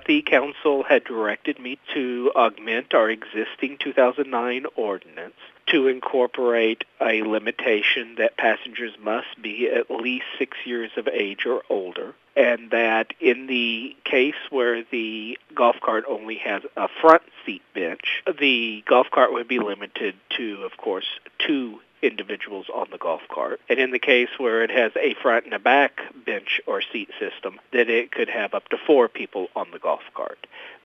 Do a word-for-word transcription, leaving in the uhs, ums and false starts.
the council had directed me to augment our existing two thousand nine ordinance to incorporate a limitation that passengers must be at least six years of age or older, and that in the case where the golf cart only has a front seat bench, the golf cart would be limited to, of course, two individuals on the golf cart. And in the case where it has a front and a back bench or seat system, that it could have up to four people on the golf cart.